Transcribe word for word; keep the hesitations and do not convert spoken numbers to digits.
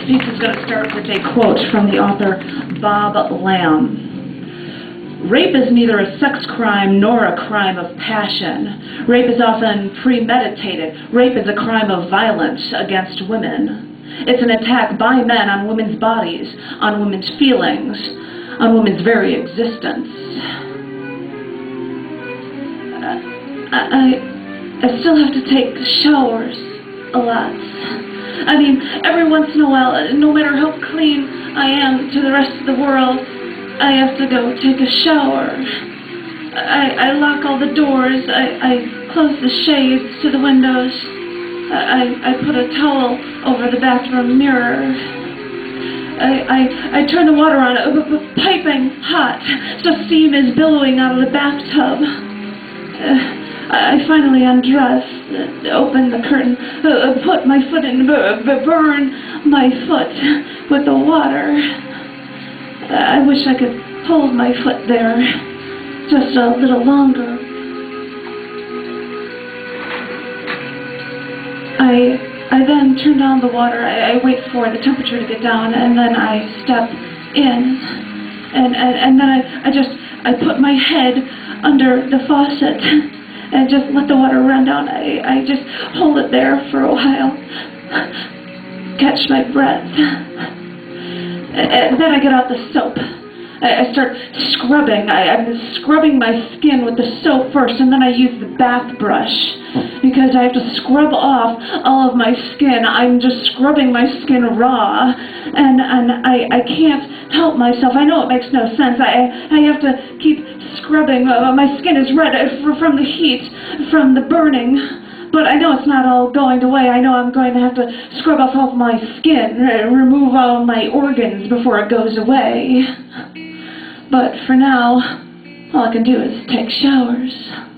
This piece is going to start with a quote from the author Bob Lamb. Rape is neither a sex crime nor a crime of passion. Rape is often premeditated. Rape is a crime of violence against women. It's an attack by men on women's bodies, on women's feelings, on women's very existence. I, I still have to take showers a lot. I mean, every once in a while, no matter how clean I am to the rest of the world, I have to go take a shower. I, I lock all the doors. I, I close the shades to the windows. I, I put a towel over the bathroom mirror. I, I, I turn the water on, uh, piping hot, so steam is billowing out of the bathtub. Uh, I finally undress, uh, open the curtain, uh, put my foot in, uh, burn my foot with the water. Uh, I wish I could hold my foot there just a little longer. I I then turn down the water. I, I wait for the temperature to get down, and then I step in, and and, and then I, I just I put my head under the faucet and just let the water run down. I, I just hold it there for a while, catch my breath, and then I get out the soap. I, I start scrubbing. I, I'm scrubbing my skin with the soap first, and then I use the bath brush because I have to scrub off all of my skin. I'm just scrubbing my skin raw, and, and I, I can't help myself. I know it makes no sense. I, I have to keep scrubbing. Uh, my skin is red from the heat, from the burning, but I know it's not all going away. I know I'm going to have to scrub off all of my skin, remove all my organs before it goes away. But for now, all I can do is take showers.